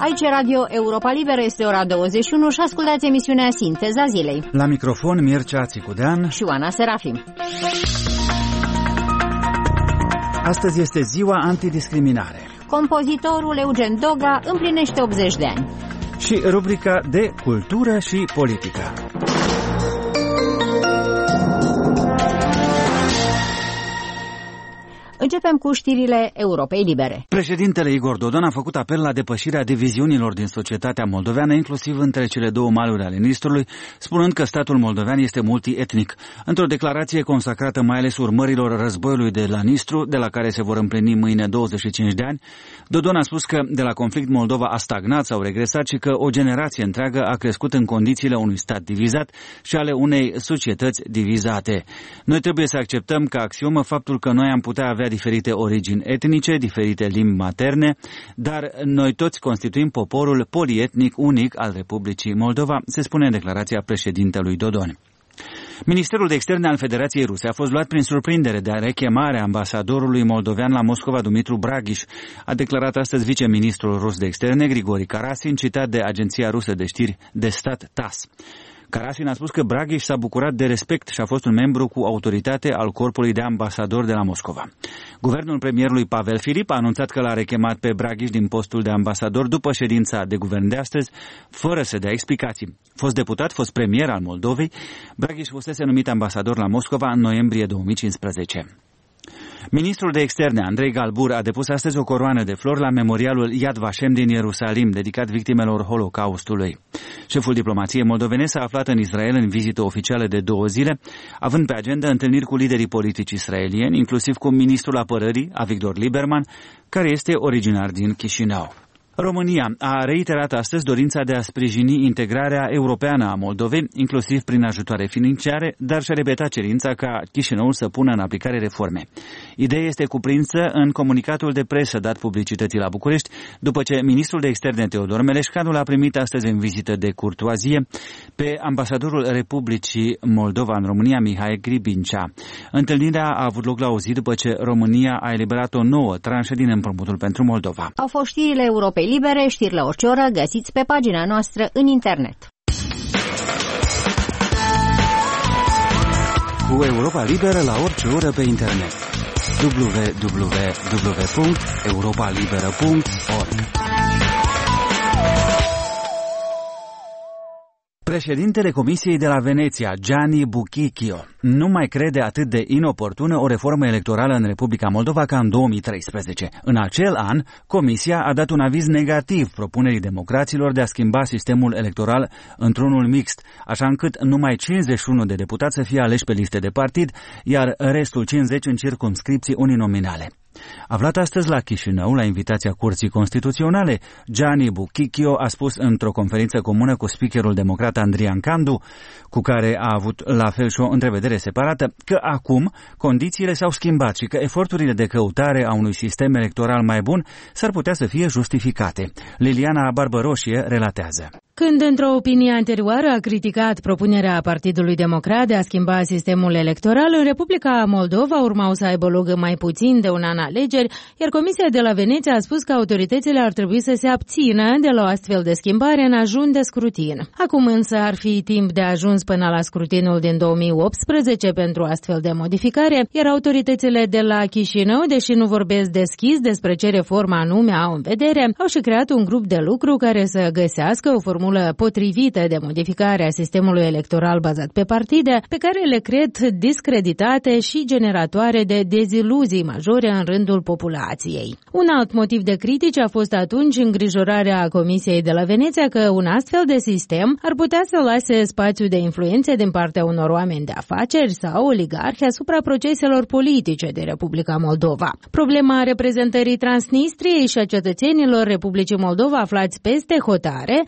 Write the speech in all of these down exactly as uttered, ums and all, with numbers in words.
Aici Radio Europa Liberă, este ora douăzeci și unu și ascultați emisiunea Sinteza Zilei. La microfon Mircea Țicudean și Oana Serafim. Astăzi este ziua antidiscriminare. Compozitorul Eugen Doga împlinește optzeci de ani. Și rubrica de cultură și politică. Începem cu știrile Europei Libere. Președintele Igor Dodon a făcut apel la depășirea diviziunilor din societatea moldoveană, inclusiv între cele două maluri ale Nistrului, spunând că statul moldovean este multietnic. Într-o declarație consacrată mai ales urmărilor războiului de la Nistru, de la care se vor împlini mâine douăzeci și cinci de ani, Dodon a spus că de la conflict Moldova a stagnat sau regresat și că o generație întreagă a crescut în condițiile unui stat divizat și ale unei societăți divizate. Noi trebuie să acceptăm ca axiomă faptul că noi am putea avea diferite origini etnice, diferite limbi materne, dar noi toți constituim poporul polietnic unic al Republicii Moldova, se spune în declarația președintelui Dodon. Ministerul de Externe al Federației Ruse a fost luat prin surprindere de rechemarea ambasadorului moldovean la Moscova, Dumitru Braghiș, a declarat astăzi viceministrul rus de externe, Grigori Karasin, citat de agenția rusă de știri de stat T A S S. Karasin a spus că Braghiș s-a bucurat de respect și a fost un membru cu autoritate al corpului de ambasador de la Moscova. Guvernul premierului Pavel Filip a anunțat că l-a rechemat pe Braghiș din postul de ambasador după ședința de guvern de astăzi, fără să dea explicații. Fost deputat, fost premier al Moldovei, Braghiș fusese numit ambasador la Moscova în noiembrie două mii cincisprezece. Ministrul de Externe, Andrei Galbur, a depus astăzi o coroană de flori la memorialul Yad Vashem din Ierusalim, dedicat victimelor Holocaustului. Șeful diplomației moldovene s-a aflat în Israel în vizită oficială de două zile, având pe agenda întâlniri cu liderii politici israelieni, inclusiv cu ministrul apărării, Avigdor Lieberman, care este originar din Chișinău. România a reiterat astăzi dorința de a sprijini integrarea europeană a Moldovei, inclusiv prin ajutoare financiare, dar și-a repetat cerința ca Chișinăul să pună în aplicare reforme. Ideea este cuprinsă în comunicatul de presă dat publicității la București, după ce ministrul de externe Teodor Meleșcanu l-a primit astăzi în vizită de curtoazie pe ambasadorul Republicii Moldova în România, Mihai Gribincea. Întâlnirea a avut loc la o zi după ce România a eliberat o nouă tranșă din împrumutul pentru Moldova. Au fost știrile Europei Libere, știri la orice oră, găsiți pe pagina noastră în internet. Cu Europa Liberă la orice oră pe internet. w w w punct europa liberă punct org. Președintele Comisiei de la Veneția, Gianni Buchicchio, nu mai crede atât de inoportună o reformă electorală în Republica Moldova ca în două mii treisprezece. În acel an, Comisia a dat un aviz negativ propunerii democraților de a schimba sistemul electoral într-unul mixt, așa încât numai cincizeci și unu de deputați să fie aleși pe liste de partid, iar restul cincizeci în circumscripții uninominale. Aflat astăzi la Chișinău, la invitația Curții Constituționale, Gianni Buchicchio a spus într-o conferință comună cu speakerul democrat Andrian Candu, cu care a avut la fel și o întrevedere separată, că acum condițiile s-au schimbat și că eforturile de căutare a unui sistem electoral mai bun s-ar putea să fie justificate. Liliana Barbăroșie relatează. Când într-o opinie anterioară a criticat propunerea Partidului Democrat de a schimba sistemul electoral, în Republica Moldova urmau să aibă loc mai puțin de un an alegeri, iar Comisia de la Veneția a spus că autoritățile ar trebui să se abțină de la o astfel de schimbare în ajun de scrutin. Acum însă ar fi timp de ajuns până la scrutinul din două mii optsprezece pentru astfel de modificare, iar autoritățile de la Chișinău, deși nu vorbesc deschis despre ce reformă anume au în vedere, au și creat un grup de lucru care să găsească o formulă potrivită de modificare a sistemului electoral bazat pe partide, pe care le cred discreditate și generatoare de deziluzii majore în rândul populației. Un alt motiv de critici a fost atunci îngrijorarea Comisiei de la Veneția că un astfel de sistem ar putea să lase spațiu de influențe din partea unor oameni de afaceri sau oligarhi asupra proceselor politice de Republica Moldova. Problema reprezentării Transnistriei și a cetățenilor Republicii Moldova aflați peste hotare nu a fost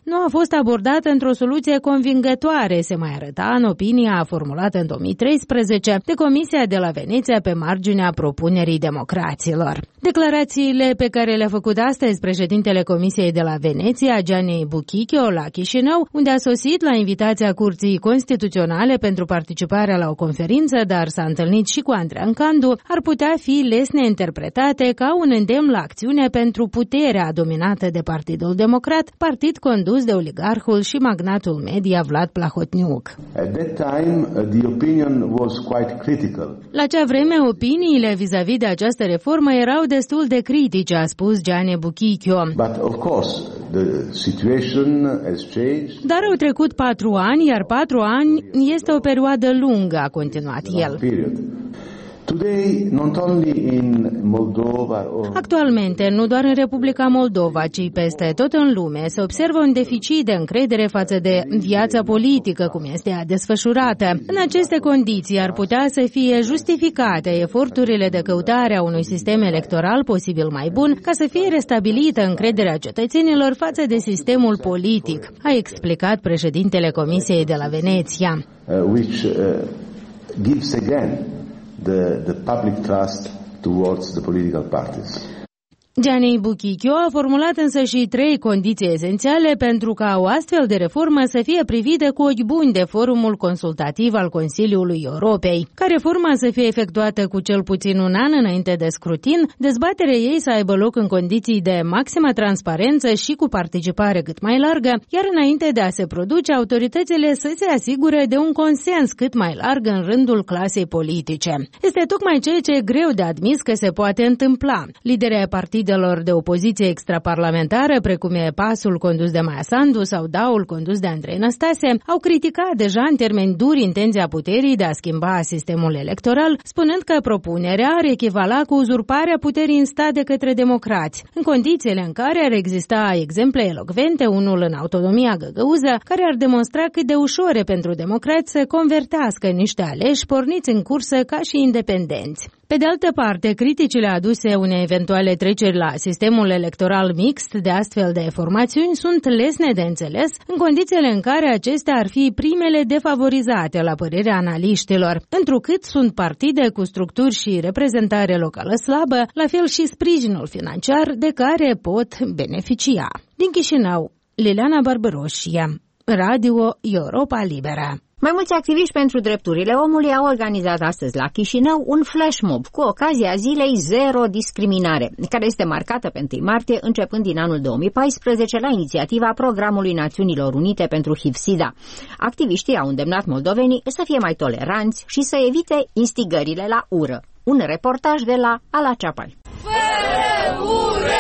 fost abordată într-o soluție convingătoare, se mai arăta în opinia formulată în două mii treisprezece de Comisia de la Veneția pe marginea propunerii democraților. Declarațiile pe care le-a făcut astăzi președintele Comisiei de la Veneția, Gianni Buchichio, la Chișinău, unde a sosit la invitația Curții Constituționale pentru participarea la o conferință, dar s-a întâlnit și cu Andreea Candu, ar putea fi lesne interpretate ca un îndemn la acțiune pentru puterea dominată de Partidul Democrat, partid condus de oligarhul și magnatul media Vlad Plahotniuc. La acea vreme, opiniile vis-a-vis de această reformă erau destul de critice, a spus Gianni Buchichio. Dar au trecut patru ani, iar patru ani este o perioadă lungă, a continuat el. Actualmente, nu doar în Republica Moldova, ci peste tot în lume, se observă un deficit de încredere față de viața politică, cum este ea desfășurată. În aceste condiții ar putea să fie justificate eforturile de căutare a unui sistem electoral posibil mai bun, ca să fie restabilită încrederea cetățenilor față de sistemul politic, a explicat președintele Comisiei de la Veneția. The, the public trust towards the political parties. Gianni Buchichio a formulat însă și trei condiții esențiale pentru ca o astfel de reformă să fie privită cu ochi buni de Forumul Consultativ al Consiliului Europei. Ca reforma să fie efectuată cu cel puțin un an înainte de scrutin, dezbaterea ei să aibă loc în condiții de maximă transparență și cu participare cât mai largă, iar înainte de a se produce, autoritățile să se asigure de un consens cât mai larg în rândul clasei politice. Este tocmai ceea ce e greu de admis că se poate întâmpla. Liderii partidelor de opoziție extraparlamentară, precum e PAS-ul condus de Maia Sandu sau D A U-ul condus de Andrei Năstase, au criticat deja în termeni duri intenția puterii de a schimba sistemul electoral, spunând că propunerea ar echivala cu uzurparea puterii în stat de către democrați, în condițiile în care ar exista exemple elocvente, unul în autonomia găgăuză, care ar demonstra cât de ușor e pentru democrați să convertească niște aleși porniți în cursă ca și independenți. Pe de altă parte, criticile aduse unei eventuale treceri la sistemul electoral mixt de astfel de formațiuni sunt lesne de înțeles, în condițiile în care acestea ar fi primele defavorizate la părerea analiștilor, întrucât sunt partide cu structuri și reprezentare locală slabă, la fel și sprijinul financiar de care pot beneficia. Din Chișinău, Liliana Barbăroșia, Radio Europa Liberă. Mai mulți activiști pentru drepturile omului au organizat astăzi la Chișinău un flash mob cu ocazia zilei Zero Discriminare, care este marcată pe întâi martie începând din anul două mii paisprezece la inițiativa Programului Națiunilor Unite pentru H I V-SIDA. Activiștii au îndemnat moldovenii să fie mai toleranți și să evite instigările la ură. Un reportaj de la Ala Ceapani. Fără ură!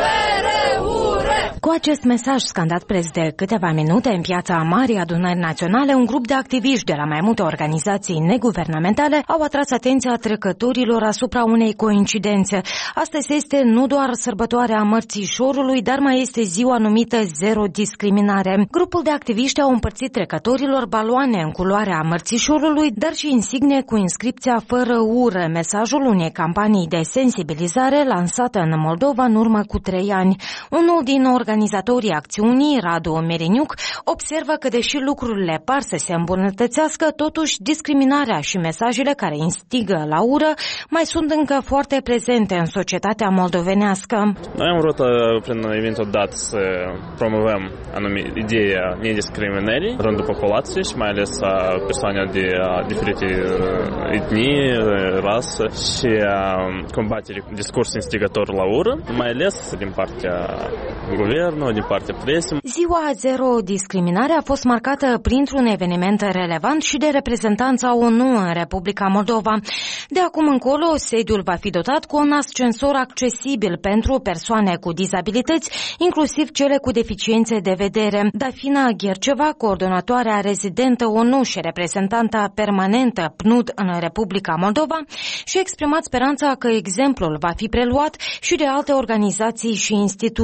Fără ură! Cu acest mesaj scandat preț de câteva minute în piața Marii Adunări Naționale, un grup de activiști de la mai multe organizații neguvernamentale au atras atenția trecătorilor asupra unei coincidențe. Astăzi este nu doar sărbătoarea mărțișorului, dar mai este ziua numită Zero Discriminare. Grupul de activiști au împărțit trecătorilor baloane în culoarea mărțișorului, dar și insigne cu inscripția Fără ură, mesajul unei campanii de sensibilizare lansată în Moldova în urmă cu trei ani. Unul din organizatorii acțiunii, Radu Meriniuc, observă că deși lucrurile par să se îmbunătățească, totuși discriminarea și mesajele care instigă la ură mai sunt încă foarte prezente în societatea moldovenească. Noi am vrut prin eventul dat să promovăm anumite ideea nediscriminării în rândul populației și mai ales a persoane de diferite etnii, rasă și combaterea discursului instigator la ură, mai ales din partea guvernului, din partea presei. Ziua Zero Discriminare a fost marcată printr-un eveniment relevant și de reprezentanța O N U în Republica Moldova. De acum încolo, sediul va fi dotat cu un ascensor accesibil pentru persoane cu dizabilități, inclusiv cele cu deficiențe de vedere. Dafina Gherceva, coordonatoarea rezidentă O N U și reprezentanta permanentă P N U D în Republica Moldova, și-a exprimat speranța că exemplul va fi preluat și de alte organizații și instituții.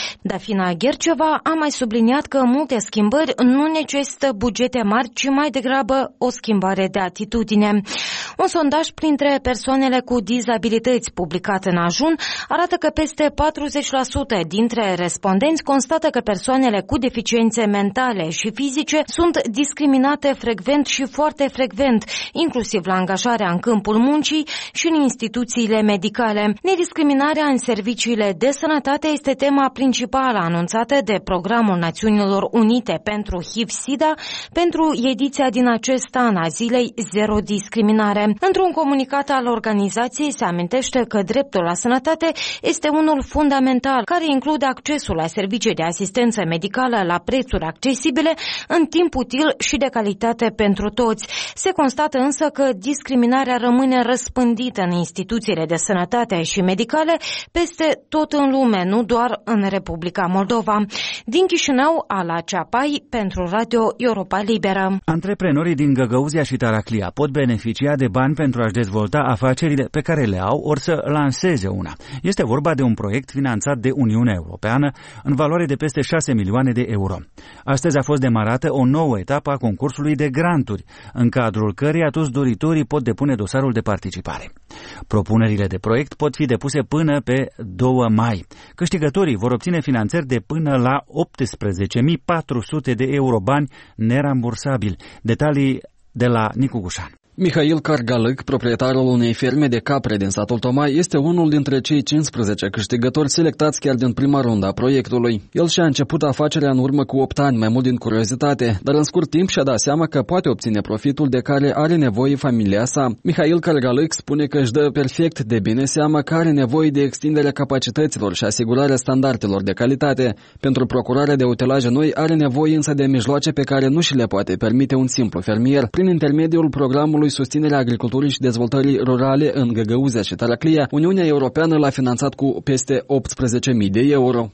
Dafina Gherceva a mai subliniat că multe schimbări nu necesită bugete mari, ci mai degrabă o schimbare de atitudine. Un sondaj printre persoanele cu dizabilități publicat în Ajun arată că peste patruzeci la sută dintre respondenți constată că persoanele cu deficiențe mentale și fizice sunt discriminate frecvent și foarte frecvent, inclusiv la angajarea în câmpul muncii și în instituțiile medicale. Nediscriminarea în serviciile de sănătate este tema principală anunțată de Programul Națiunilor Unite pentru H I V-SIDA pentru ediția din acest an a zilei Zero Discriminare. Într-un comunicat al organizației se amintește că dreptul la sănătate este unul fundamental, care include accesul la servicii de asistență medicală la prețuri accesibile, în timp util și de calitate pentru toți. Se constată însă că discriminarea rămâne răspândită în instituțiile de sănătate și medicale peste tot în lume, nu doar în Republica Moldova. Din Chișinău, Ala Ceapai, pentru Radio Europa Liberă. Antreprenorii din Găgăuzia și Taraclia pot beneficia de bani pentru a-și dezvolta afacerile pe care le au, ori să lanseze una. Este vorba de un proiect finanțat de Uniunea Europeană în valoare de peste șase milioane de euro. Astăzi a fost demarată o nouă etapă a concursului de granturi, în cadrul căreia toți doritorii pot depune dosarul de participare. Propunerile de proiect pot fi depuse până pe doi mai. Câștigătorii vor obține finanțări de până la optsprezece mii patru sute de euro, bani nerambursabili. Detalii de la Nicu Gușan. Mihail Cargalâc, proprietarul unei ferme de capre din satul Tomai, este unul dintre cei cincisprezece câștigători selectați chiar din prima rundă a proiectului. El și-a început afacerea în urmă cu opt ani, mai mult din curiozitate, dar în scurt timp și-a dat seama că poate obține profitul de care are nevoie familia sa. Mihail Cargalâc spune că își dă perfect de bine seama că are nevoie de extinderea capacităților și asigurarea standardelor de calitate. Pentru procurarea de utilaje noi are nevoie însă de mijloace pe care nu și le poate permite un simplu fermier. Prin intermediul programului Susținerea agriculturii și dezvoltării rurale în Găgăuzia și Taraclia, Uniunea Europeană l-a finanțat cu peste optsprezece mii de euro.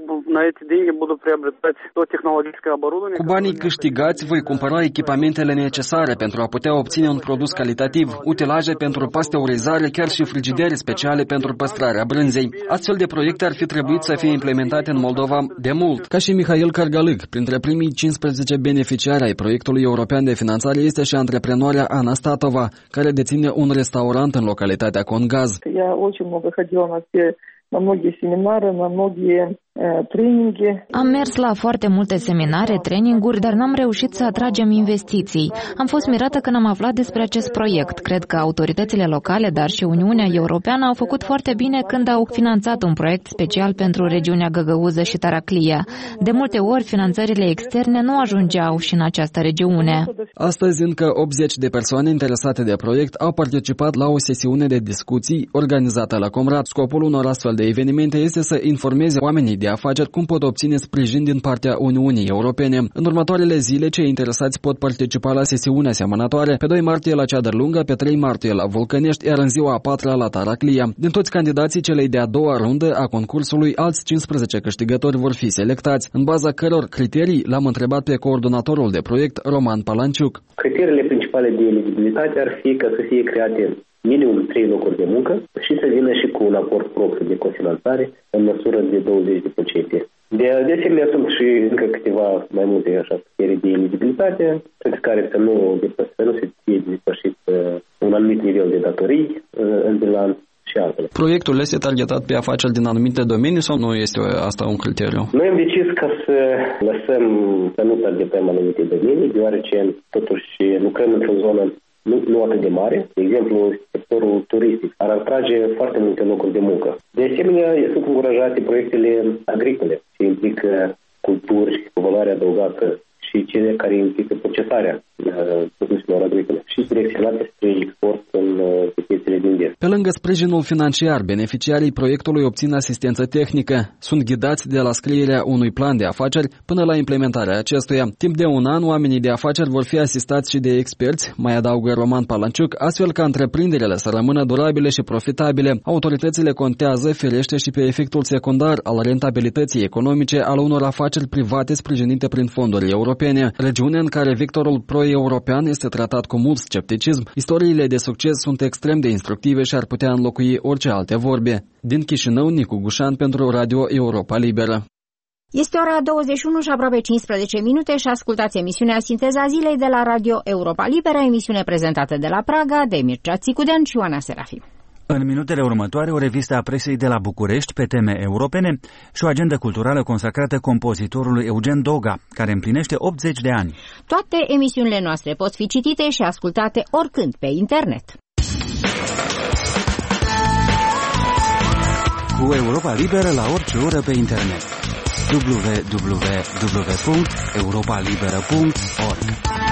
Cu banii câștigați voi cumpăra echipamentele necesare pentru a putea obține un produs calitativ, utilaje pentru pasteurizare, chiar și frigidere speciale pentru păstrarea brânzei. Astfel de proiecte ar fi trebuit să fie implementate în Moldova de mult. Ca și Mihail Cargalâc, printre primii cincisprezece beneficiari ai proiectului european de finanțare este și antreprenoarea Ana Statova, care deține un restaurant în localitatea Congaz. на многие семинары, на многие trainingi. Am mers la foarte multe seminare, traininguri, dar n-am reușit să atragem investiții. Am fost mirată când am aflat despre acest proiect. Cred că autoritățile locale, dar și Uniunea Europeană au făcut foarte bine când au finanțat un proiect special pentru regiunea Găgăuză și Taraclia. De multe ori, finanțările externe nu ajungeau și în această regiune. Astăzi, încă optzeci de persoane interesate de proiect au participat la o sesiune de discuții organizată la Comrat. Scopul unor astfel de evenimente este să informeze oamenii de afaceri cum pot obține sprijin din partea Uniunii Europene. În următoarele zile, cei interesați pot participa la sesiunea asemănătoare pe doi martie la Ceadărlungă, pe trei martie la Vulcănești, iar în ziua a patra la Taraclia. Din toți candidații celei de-a doua rundă a concursului, alți cincisprezece câștigători vor fi selectați, în baza căror criterii l-am întrebat pe coordonatorul de proiect, Roman Palanciuc. Criteriile principale de eligibilitate ar fi ca să fie create minimum trei locuri de muncă și să vină și cu un aport propriu de cofinanțare în măsură de douăzeci la sută. De, de asemenea, sunt și încă câteva mai multe așa criterii de eligibilitate, pentru care să nu, să nu se fie depășit uh, un anumit nivel de datorii uh, în bilanț și altele. Proiectul este targetat pe afaceri din anumite domenii sau nu este asta un criteriu? Noi am decis ca să lăsăm, să nu targetăm anumite domenii, deoarece totuși lucrăm într-o zonă Nu, nu atât de mare. De exemplu, sectorul turistic ar atrage foarte multe locuri de muncă. De asemenea, sunt încurajate proiectele agricole, ce implică culturi cu valoare adăugată și cele care implică procesarea produselor agricole și direcționate spre export în piețele din vest. Pe lângă sprijinul financiar, beneficiarii proiectului obțin asistență tehnică. Sunt ghidați de la scrierea unui plan de afaceri până la implementarea acestuia. Timp de un an, oamenii de afaceri vor fi asistați și de experți, mai adaugă Roman Palanciuc, astfel ca întreprinderile să rămână durabile și profitabile. Autoritățile contează, firește, și pe efectul secundar al rentabilității economice al unor afaceri private sprijinite prin fonduri europene. Regiune în care vectorul pro-european este tratat cu mult scepticism, istoriile de succes sunt extrem de instructive și ar putea înlocui orice alte vorbe. Din Chișinău, Nicu Gușan pentru Radio Europa Liberă. Este ora douăzeci și unu și aproape cincisprezece minute și ascultați emisiunea Sinteza Zilei de la Radio Europa Liberă, emisiune prezentată de la Praga de Mircea Țicudean și Ioana Serafim. În minutele următoare, o revistă a presei de la București pe teme europene și o agendă culturală consacrată compozitorului Eugen Doga, care împlinește optzeci de ani. Toate emisiunile noastre pot fi citite și ascultate oricând pe internet. Cu Europa Liberă la orice oră pe internet. w w w punct europa liberă punct org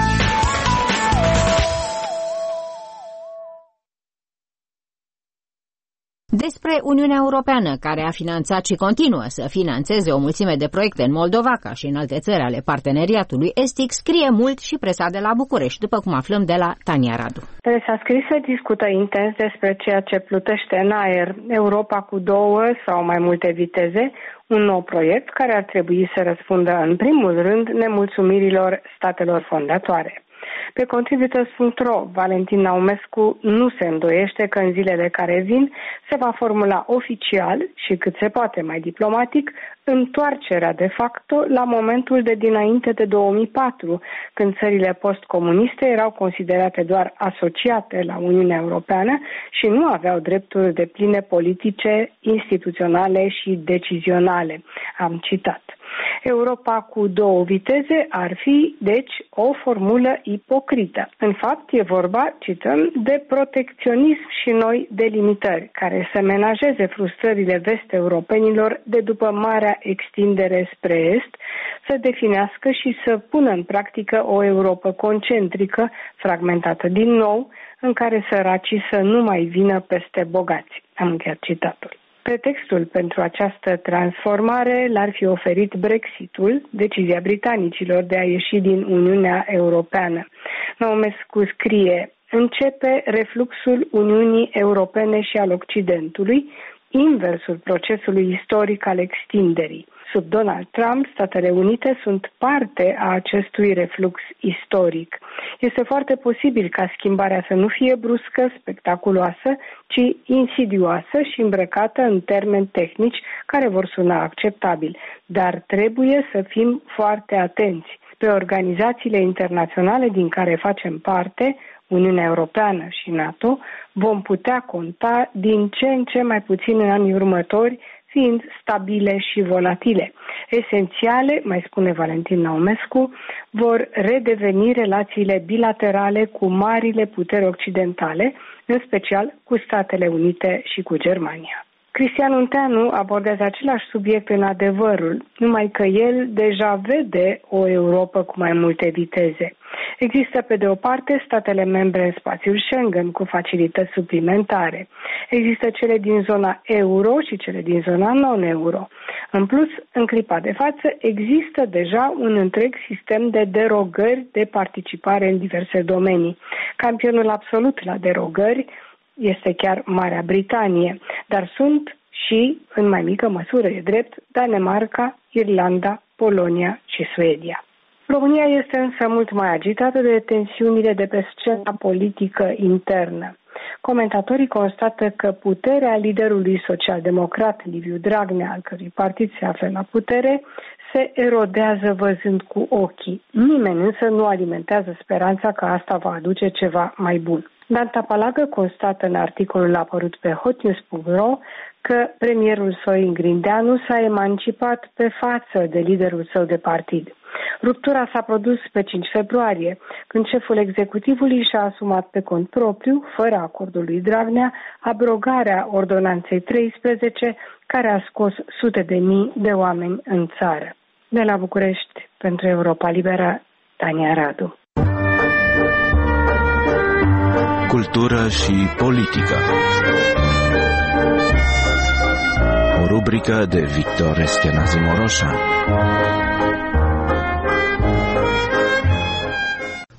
Despre Uniunea Europeană, care a finanțat și continuă să financeze o mulțime de proiecte în Moldova, ca și în alte țări ale parteneriatului estic, scrie mult și presa de la București, după cum aflăm de la Tania Radu. Presa scrisă discută intens despre ceea ce plutește în aer, Europa cu două sau mai multe viteze, un nou proiect care ar trebui să răspundă în primul rând nemulțumirilor statelor fondatoare. Pe contributors punct ro, Valentin Naumescu nu se îndoiește că în zilele care vin se va formula oficial și cât se poate mai diplomatic întoarcerea de facto la momentul de dinainte de două mii patru, când țările postcomuniste erau considerate doar asociate la Uniunea Europeană și nu aveau drepturi depline politice, instituționale și decizionale. Am citat. Europa cu două viteze ar fi, deci, o formulă ipocrită. În fapt, e vorba, cităm, de protecționism și noi delimitări, care să menajeze frustrările vest-europenilor de după marea extindere spre est, să definească și să pună în practică o Europă concentrică, fragmentată din nou, în care săracii să nu mai vină peste bogați. Am încheiat citatul. Pretextul pentru această transformare l-ar fi oferit Brexitul, decizia britanicilor de a ieși din Uniunea Europeană. Naumescu scrie: începe refluxul Uniunii Europene și al Occidentului, inversul procesului istoric al extinderii. Sub Donald Trump, Statele Unite sunt parte a acestui reflux istoric. Este foarte posibil ca schimbarea să nu fie bruscă, spectaculoasă, ci insidioasă și îmbrăcată în termeni tehnici care vor suna acceptabil. Dar trebuie să fim foarte atenți. Pe organizațiile internaționale din care facem parte, Uniunea Europeană și NATO, vom putea conta din ce în ce mai puțin în anii următori, fiind stabile și volatile. Esențiale, mai spune Valentin Naumescu, vor redeveni relațiile bilaterale cu marile puteri occidentale, în special cu Statele Unite și cu Germania. Cristian Unteanu abordează același subiect în Adevărul, numai că el deja vede o Europă cu mai multe viteze. Există, pe de o parte, statele membre în spațiul Schengen cu facilități suplimentare. Există cele din zona euro și cele din zona non-euro. În plus, în clipa de față, există deja un întreg sistem de derogări de participare în diverse domenii. Campionul absolut la derogări este chiar Marea Britanie, dar sunt și, în mai mică măsură, e drept, Danemarca, Irlanda, Polonia și Suedia. România este însă mult mai agitată de tensiunile de pe scena politică internă. Comentatorii constată că puterea liderului social-democrat Liviu Dragnea, al cărui partid se află la putere, se erodează văzând cu ochii. Nimeni însă nu alimentează speranța că asta va aduce ceva mai bun. Dan Tapalagă constată în articolul apărut pe hotnews punct ro că premierul Sorin Grindeanu s-a emancipat pe față de liderul său de partid. Ruptura s-a produs pe cinci februarie, când șeful executivului și-a asumat pe cont propriu, fără acordul lui Dragnea, abrogarea ordonanței treisprezece, care a scos sute de mii de oameni în țară. De la București, pentru Europa Liberă, Tania Radu. Cultură și politică. O rubrică de Victor Eschenazi Moroșan.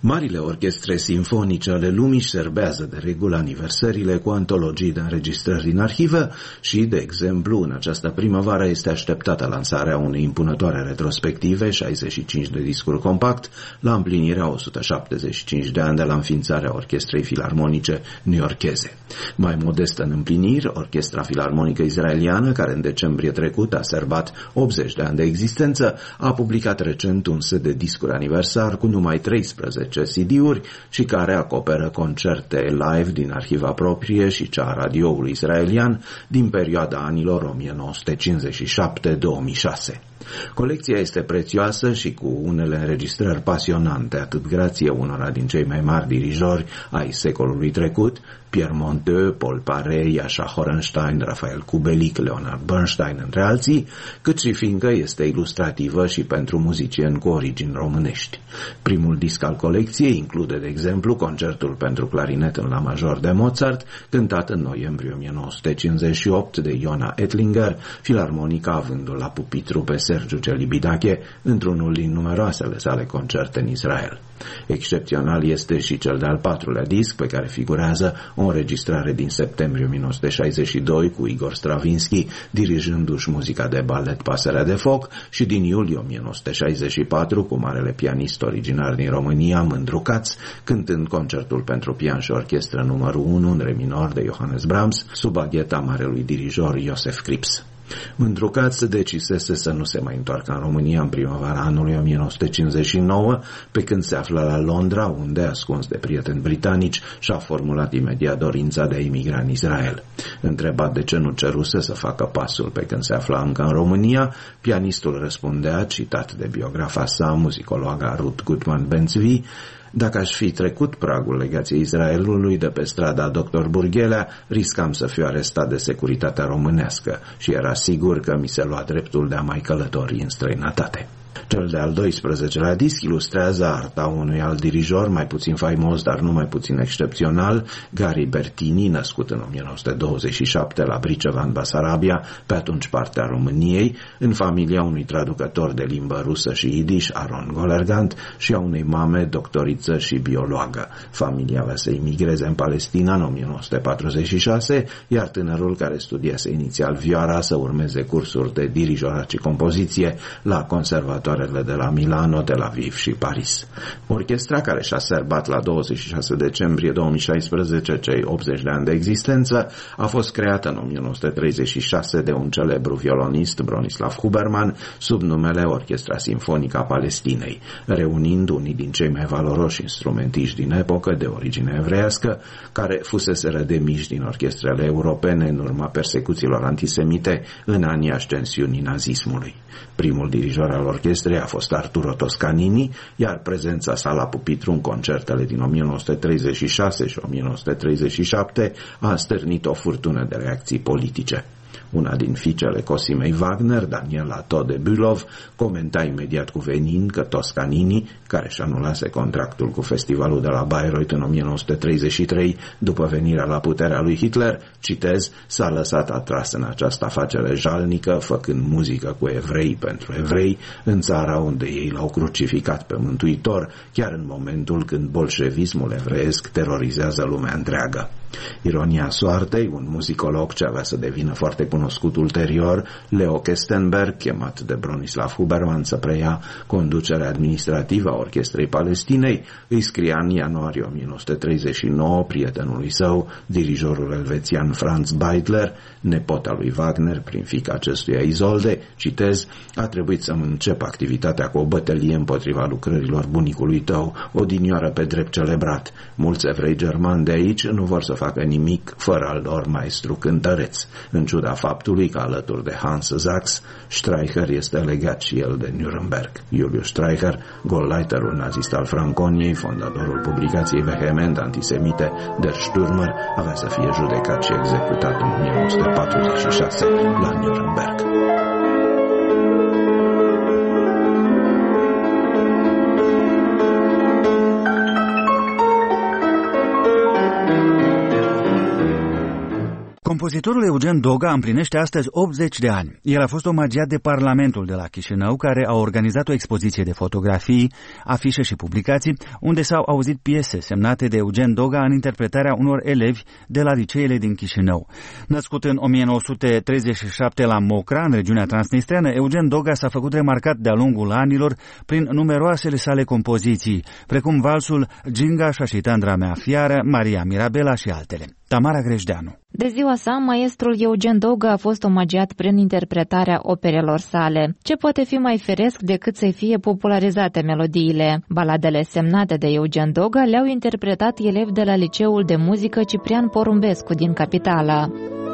Marile orchestre simfonice ale lumii își serbează de regulă aniversările cu antologii de înregistrări din arhivă și, de exemplu, în această primăvară este așteptată lansarea unei impunătoare retrospective, șaizeci și cinci de discuri compact, la împlinirea o sută șaptezeci și cinci de ani de la înființarea Orchestrei Filarmonice newyorkeze. Mai modestă în împliniri, Orchestra Filarmonică Israeliană, care în decembrie trecut a serbat optzeci de ani de existență, a publicat recent un set de discuri aniversar cu numai treisprezece C D-uri și care acoperă concerte live din arhiva proprie și cea a radioului israelian din perioada anilor o mie nouă sute cincizeci și șapte - două mii șase. Colecția este prețioasă și cu unele înregistrări pasionante, atât grație unora din cei mai mari dirijori ai secolului trecut, Pierre Monteux, Paul Paré, Jascha Horenstein, Rafael Kubelik, Leonard Bernstein, între alții, cât și fiindcă este ilustrativă și pentru muzicieni cu origini românești. Primul disc al colecției include, de exemplu, concertul pentru clarinet în la major de Mozart, cântat în noiembrie o mie nouă sute cincizeci și opt de Iona Ettlinger, filarmonica avându-l la pupitru pe Sergiu Celibidache într-unul din numeroasele sale concerte în Israel. Excepțional este și cel de-al patrulea disc, pe care figurează o înregistrare din septembrie o mie nouă sute șaizeci și doi cu Igor Stravinsky dirijându-și muzica de balet Pasărea de foc și din iulie o mie nouă sute șaizeci și patru cu marele pianist originar din România, Mândru Caț, cântând concertul pentru pian și orchestră numărul unu în re minor de Johannes Brahms sub agheta marelui dirijor Josef Krips. Mândru Caț decisese să nu se mai întoarcă în România în primăvara anului o mie nouă sute cincizeci și nouă, pe când se afla la Londra, unde, ascuns de prieteni britanici, și-a formulat imediat dorința de a emigra în Israel. Întrebat de ce nu ceruse să facă pasul pe când se afla încă în România, pianistul răspundea, citat de biografa sa, muzicologa Ruth Gutman Benzvi: "Dacă aș fi trecut pragul legației Israelului de pe strada doctor Burghelea, riscam să fiu arestat de securitatea românească și era sigur că mi se lua dreptul de a mai călători în străinătate." Cel de-al doisprezecelea disc ilustrează arta unui alt dirijor mai puțin faimos, dar nu mai puțin excepțional, Gary Bertini, născut în o mie nouă sute douăzeci și șapte la Briceva, în Basarabia, pe atunci partea României, în familia unui traducător de limbă rusă și idiș, Aron Golergant, și a unei mame, doctoriță și biologă. Familia avea să imigreze în Palestina în o mie nouă sute patruzeci și șase, iar tânărul, care studiase inițial vioara, să urmeze cursuri de dirijorat și compoziție la conservatoare de la Milano, Tel Aviv și Paris. Orchestra, care și-a serbat la douăzeci și șase decembrie două mii șaisprezece cei optzeci de ani de existență, a fost creată în o mie nouă sute treizeci și șase de un celebru violonist, Bronislav Huberman, sub numele Orchestra Simfonică a Palestinei, reunind unii din cei mai valoroși instrumentiști din epocă de origine evreiască, care fuseseră demiși din orchestrele europene în urma persecuțiilor antisemite în anii ascensiunii nazismului. Primul dirijor al orchestrei a fost Arturo Toscanini, iar prezența sa la pupitru în concertele din o mie nouă sute treizeci și șase și o mie nouă sute treizeci și șapte a stârnit o furtună de reacții politice. Una din fiicele Cosimei Wagner, Daniela Tode Bülov, comenta imediat cu venin că Toscanini, care și anulase contractul cu festivalul de la Bayreuth în o mie nouă sute treizeci și trei, după venirea la puterea lui Hitler, citez, s-a lăsat atras în această afacere jalnică, făcând muzică cu evrei pentru evrei, în țara unde ei l-au crucificat pe Mântuitor, chiar în momentul când bolșevismul evreiesc terorizează lumea întreagă. Ironia soartei, un muzicolog ce avea să devină foarte cunoscut ulterior, Leo Kestenberg, chemat de Bronislav Huberman să preia conducerea administrativă a Orchestrei Palestinei, îi scria în ianuarie o mie nouă sute treizeci și nouă prietenului său, dirijorul elvețian Franz Beitler, nepot al lui Wagner, prin fiica acestuia Izolde, citez, "A trebuit să-mi încep activitatea cu o bătălie împotriva lucrărilor bunicului tău, odinioară pe drept celebrat. Mulți evrei germani de aici nu vor să facă nimic fără al lor maestru cântăreț, în ciuda faptului că alături de Hans Sachs, Streicher este legat și el de Nuremberg." Julius Streicher, golleiterul nazist al Franconiei, fondatorul publicației vehement antisemite Der Stürmer, avea să fie judecat și executat în o mie nouă sute patruzeci și șase la Nuremberg. Compozitorul Eugen Doga împlinește astăzi optzeci de ani. El a fost omagiat de Parlamentul de la Chișinău, care a organizat o expoziție de fotografii, afișe și publicații, unde s-au auzit piese semnate de Eugen Doga în interpretarea unor elevi de la liceele din Chișinău. Născut în o mie nouă sute treizeci și șapte la Mocra, în regiunea transnistreană, Eugen Doga s-a făcut remarcat de-a lungul anilor prin numeroasele sale compoziții, precum valsul Gingașa și Tandra mea fiară, Maria Mirabela și altele. Tamara Grejdeanu. De ziua sa, maestrul Eugen Doga a fost omagiat prin interpretarea operelor sale. Ce poate fi mai firesc decât să fie popularizate melodiile? Baladele semnate de Eugen Doga le-au interpretat elevi de la Liceul de Muzică Ciprian Porumbescu din capitală.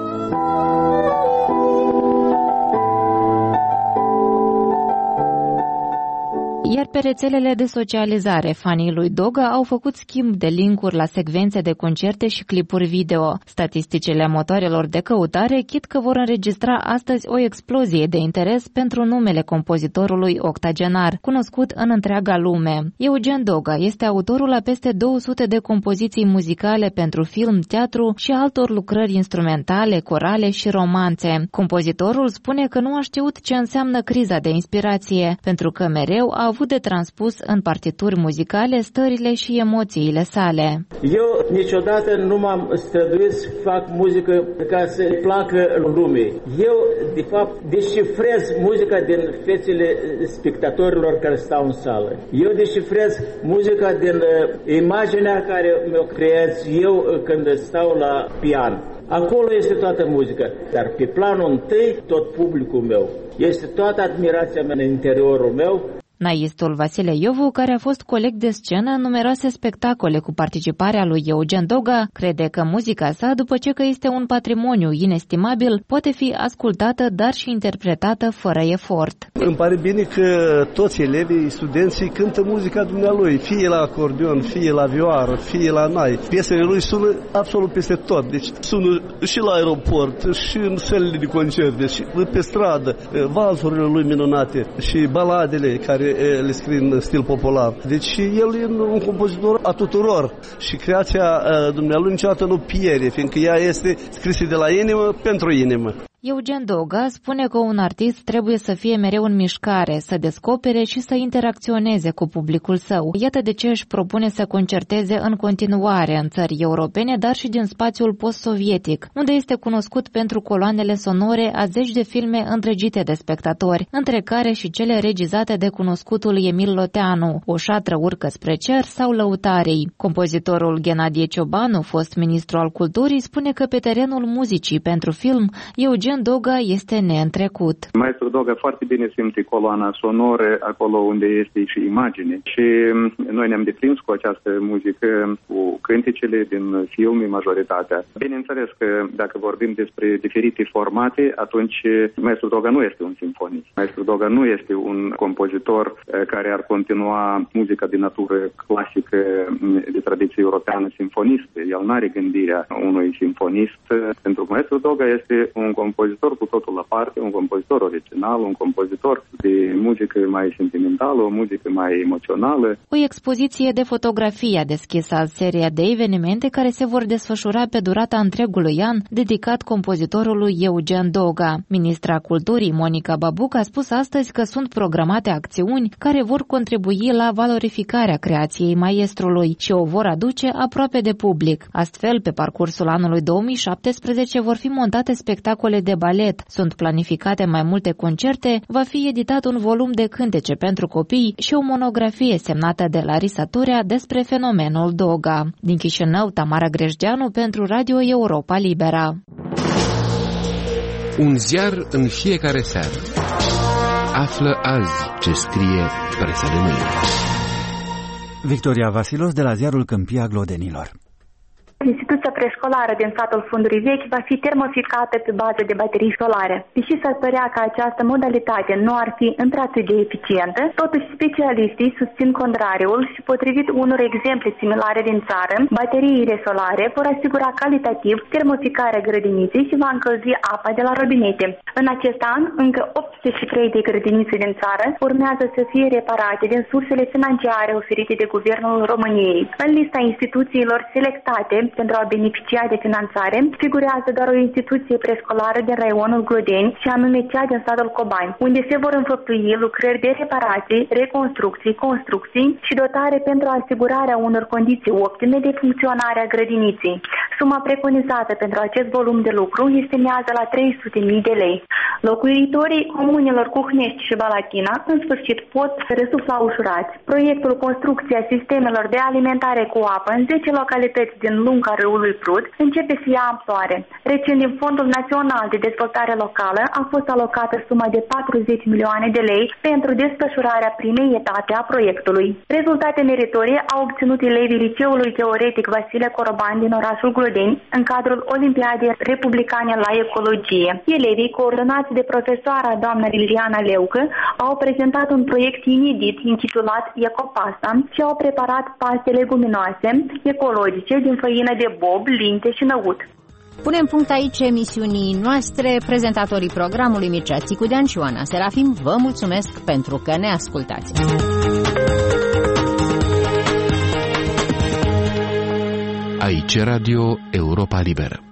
Iar pe rețelele de socializare, fanii lui Doga au făcut schimb de linkuri la secvențe de concerte și clipuri video. Statisticile motoarelor de căutare chit că vor înregistra astăzi o explozie de interes pentru numele compozitorului octogenar, cunoscut în întreaga lume. Eugen Doga este autorul la peste două sute de compoziții muzicale pentru film, teatru și altor lucrări instrumentale, corale și romanțe. Compozitorul spune că nu a știut ce înseamnă criza de inspirație, pentru că mereu a avut de transpus în partituri muzicale stările și emoțiile sale. Eu niciodată nu m-am străduit să fac muzică ca să placă lumii. Eu, de fapt, descifrez muzica din fețele spectatorilor care stau în sală. Eu descifrez muzica din uh, imaginea care mi-o creez eu când stau la pian. Acolo este toată muzica, dar pe planul întâi tot publicul meu. Este toată admirația mea în interiorul meu. Naistul Vasile Iovu, care a fost coleg de scenă în numeroase spectacole cu participarea lui Eugen Doga, crede că muzica sa, după ce că este un patrimoniu inestimabil, poate fi ascultată, dar și interpretată fără efort. Îmi pare bine că toți elevii, studenții cântă muzica dumnealui, fie la acordeon, fie la vioară, fie la nai. Piesele lui sună absolut peste tot, deci sună și la aeroport, și în sălile de concerte, și pe stradă, valsurile lui minunate și baladele care le scrie în stil popular. Deci el e un compozitor a tuturor și creația dumnealui niciodată nu pierde, fiindcă ea este scrisă de la inimă pentru inimă. Eugen Doga spune că un artist trebuie să fie mereu în mișcare, să descopere și să interacționeze cu publicul său. Iată de ce își propune să concerteze în continuare în țări europene, dar și din spațiul post-sovietic, unde este cunoscut pentru coloanele sonore a zeci de filme întregite de spectatori, între care și cele regizate de cunoscutul Emil Loteanu, O șatră urcă spre cer sau Lăutarii. Compozitorul Ghenadie Ciobanu, fost ministru al culturii, spune că pe terenul muzicii pentru film, Eugen Doga este neîntrecut. Maestru Doga foarte bine simte coloana sonoră acolo unde este și imagine. Și noi ne-am deprins cu această muzică, cu cânticele din filme, majoritatea. Bineînțeles că dacă vorbim despre diferite formate, atunci Maestru Doga nu este un simfonist. Maestru Doga nu este un compozitor care ar continua muzica de natură clasică, de tradiție europeană simfonistă. El nu are gândirea unui simfonist. Pentru că Maestru Doga este un compozitor compozitor cu totul la parte, un compozitor original, un compozitor de muzică mai sentimentală, o muzică mai emoțională. O expoziție de fotografie a deschis seria de evenimente care se vor desfășura pe durata întregului an, dedicat compozitorului Eugen Doga. Ministra Culturii Monica Babuc a spus astăzi că sunt programate acțiuni care vor contribui la valorificarea creației maestrului și o vor aduce aproape de public. Astfel, pe parcursul anului două mii șaptesprezece vor fi montate spectacole de balet, sunt planificate mai multe concerte, va fi editat un volum de cântece pentru copii și o monografie semnată de Larisa Turea despre fenomenul Doga. Din Chișinău, Tamara Grejdeanu pentru Radio Europa Libera. Un ziar în fiecare seară. Află azi ce scrie presa de mâine. Victoria Vasilos de la ziarul Câmpia Glodenilor. Instituția preșcolară din satul Fundurii Vechi va fi termoficată pe bază de baterii solare. Deși s-ar părea că această modalitate nu ar fi într-atât de eficientă, totuși specialiștii susțin contrariul și potrivit unor exemple similare din țară, bateriile solare vor asigura calitativ termoficarea grădiniței și va încălzi apa de la robinete. În acest an, încă optzeci și trei de grădinițe din țară urmează să fie reparate din sursele financiare oferite de Guvernul României. În lista instituțiilor selectate pentru a beneficia de finanțare, figurează doar o instituție preșcolară din raionul Glodeni, și anume cea din satul Cobani, unde se vor înfăptui lucrări de reparații, reconstrucții, construcții și dotare pentru asigurarea unor condiții optime de funcționare a grădiniței. Suma preconizată pentru acest volum de lucru estimează la trei sute de mii de lei. Locuitorii comunelor Cuhnești și Balatina în sfârșit pot răsufla ușurați. Proiectul construcția sistemelor de alimentare cu apă în zece localități din lunga râului Prut începe să ia amploare. Recent, din Fondul Național de Dezvoltare Locală a fost alocată suma de patruzeci milioane de lei pentru desfășurarea primei etape a proiectului. Rezultate meritorii au obținut elevii Liceului Teoretic Vasile Coroban din orașul Glodeni în cadrul Olimpiadei Republicane la Ecologie. Elevii, coordonați de profesoara doamna Liliana Leucă, au prezentat un proiect inedit intitulat Ecopasta și au preparat paste leguminoase ecologice din făină de bob, linte și năut. Punem punct aici emisiunii noastre. Prezentatorii programului Mircea Țicudean și Oana Serafim vă mulțumesc pentru că ne ascultați. Aici Radio Europa Liberă.